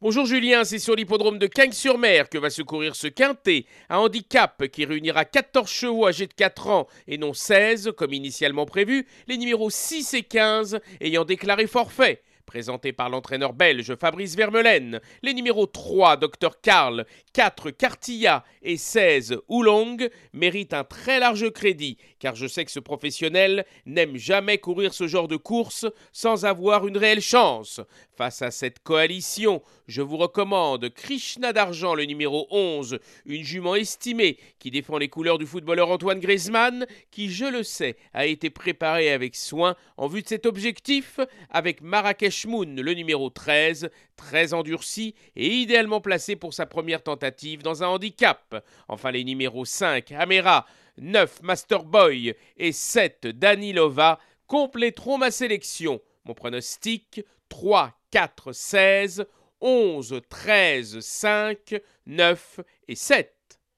Bonjour Julien, c'est sur l'hippodrome de Cagnes-sur-Mer que va se courir ce quintet, un handicap qui réunira 14 chevaux âgés de 4 ans et non 16 comme initialement prévu, les numéros 6 et 15 ayant déclaré forfait. Présenté par l'entraîneur belge Fabrice Vermeulen, les numéros 3 Dr Karl, 4 Cartilla et 16 Oolong méritent un très large crédit, car je sais que ce professionnel n'aime jamais courir ce genre de course sans avoir une réelle chance. Face à cette coalition, je vous recommande Krishna d'Argent, le numéro 11, une jument estimée qui défend les couleurs du footballeur Antoine Griezmann, qui, je le sais, a été préparé avec soin en vue de cet objectif, avec Marrakech Moon, le numéro 13, très endurci et idéalement placé pour sa première tentative dans un handicap. Enfin, les numéros 5, Amera, 9, Masterboy et 7, Danilova compléteront ma sélection. Mon pronostic, 3, 4, 16, 11, 13, 5, 9 et 7.